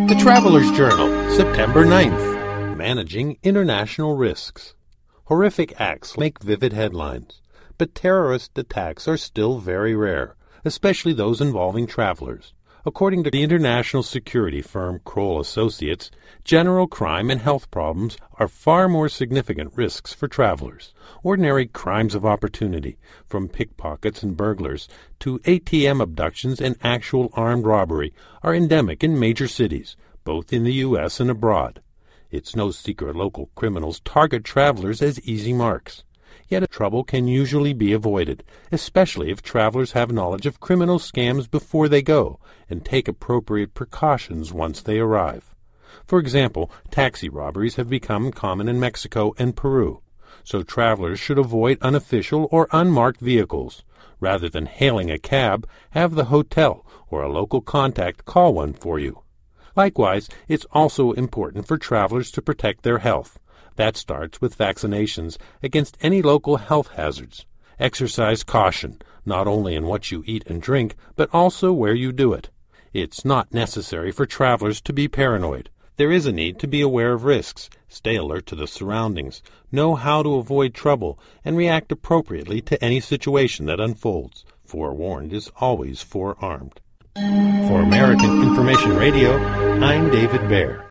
The Traveler's Journal, September 9th. Managing International Risks. Horrific acts make vivid headlines, but terrorist attacks are still very rare, especially those involving travelers. According to the international security firm Kroll Associates, general crime and health problems are far more significant risks for travelers. Ordinary crimes of opportunity, from pickpockets and burglars to ATM abductions and actual armed robbery, are endemic in major cities, both in the U.S. and abroad. It's no secret local criminals target travelers as easy marks. Yet trouble can usually be avoided, especially if travelers have knowledge of criminal scams before they go and take appropriate precautions once they arrive. For example, taxi robberies have become common in Mexico and Peru, so travelers should avoid unofficial or unmarked vehicles. Rather than hailing a cab, have the hotel or a local contact call one for you. Likewise, it's also important for travelers to protect their health. That starts with vaccinations against any local health hazards. Exercise caution, not only in what you eat and drink, but also where you do it. It's not necessary for travelers to be paranoid. There is a need to be aware of risks, stay alert to the surroundings, know how to avoid trouble, and react appropriately to any situation that unfolds. Forewarned is always forearmed. For American Information Radio, I'm David Baer.